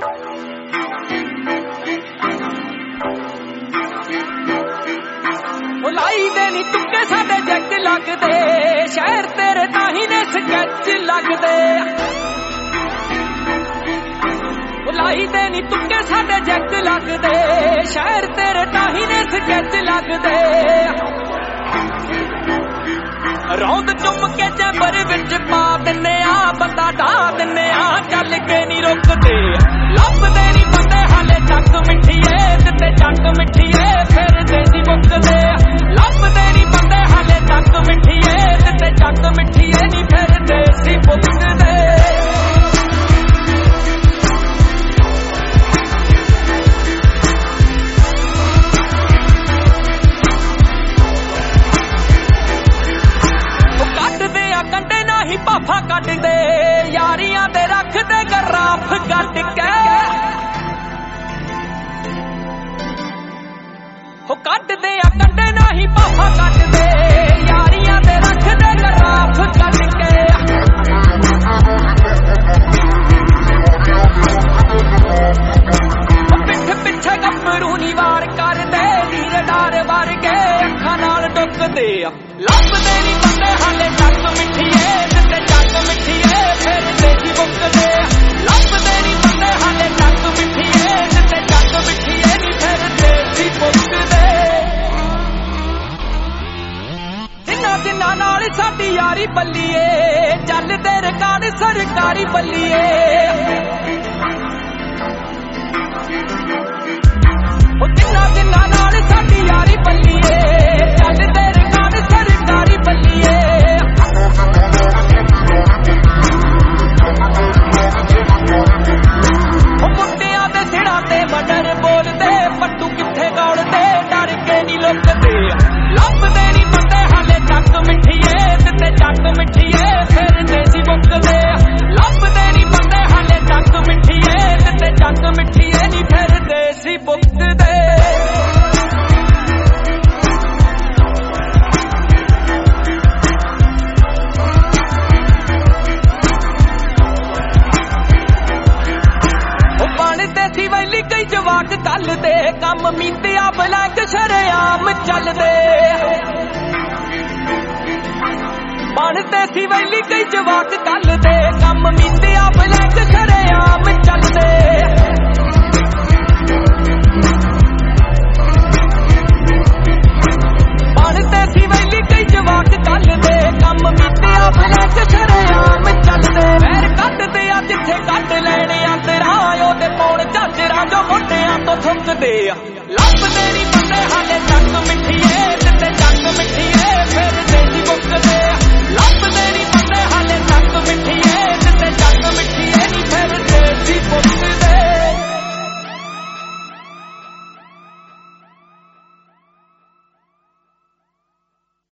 लाई दे नी तुक्के साडे जग लगदे शहर तेरे ताही ने स्कैच लगदे लाई दे नी तुक्के साडे जग लगदे शहर तेरे ताही ने स्कैच लगदे रौंद चुम के चैंबर विच पा दिन्ने आ बंदा ढा दिन्ने आ चल के नी रुकदे लभदे नी बंदे हाले तक मिठीए ते जग मिठीए फिर देसी मुकदे लभदे नी बंदे हाले तक मिठीए ते जग मिठीए नी फिर देसी मुकदे पाफा कट दे यारियां दे रख दे गराफ कट के हो कट दे कंडे नहीं पाफा कट दे यारियां दे रख दे गराफ कट के पिठ पिछे गपरू नी वार कर दे नीर डार वार के अखां नाल डुक दे लभदे नी बंदे हाले तक मिठीए जग मिठीए फिर देसी मुकदे लभदे नी बंदे हाले तक मिठीए ते जग मिठीए नी फिर देसी मुकदे जिन्ना जिन्ना नाल साडी यारी बल्लीए चलदे रिकार्ड सरकारी बल्लीए जिन्ना जिन्ना नाल साडी यारी बल्लीए चलदे रिकार्ड सरकारी बल्लीए मुंडियां दे सिरां ते मडर बोलदे पट्टू किथे गौड़दे डर के नी लुकदे लभदे नी बंदे हाले तक मिठीए ते जग मिठीए फिर देसी मुकदे लभदे नी बंदे हाले तक मिठीए ते जग मिठीए नी फिर देसी मुकदे देसी वैली कई जवाक कल दे कम मीतिया ब्लैक शरेआम चलदे बन देसी वैली कई जवाक कल दे कम मीतिया ब्लैक शरेआम चलदे बन देसी वैली कई जवाक कल दे कम मीतिया ब्लैक शरेआम चलदे पैर कट दे आ जिथे कट लेने तेरा ओदे पौड़ झांजरा जो मोटियां तो थुकदे लभदे नी बंदे हाले तक मिठीए ते जग मिठीए फिर देसी मुकदे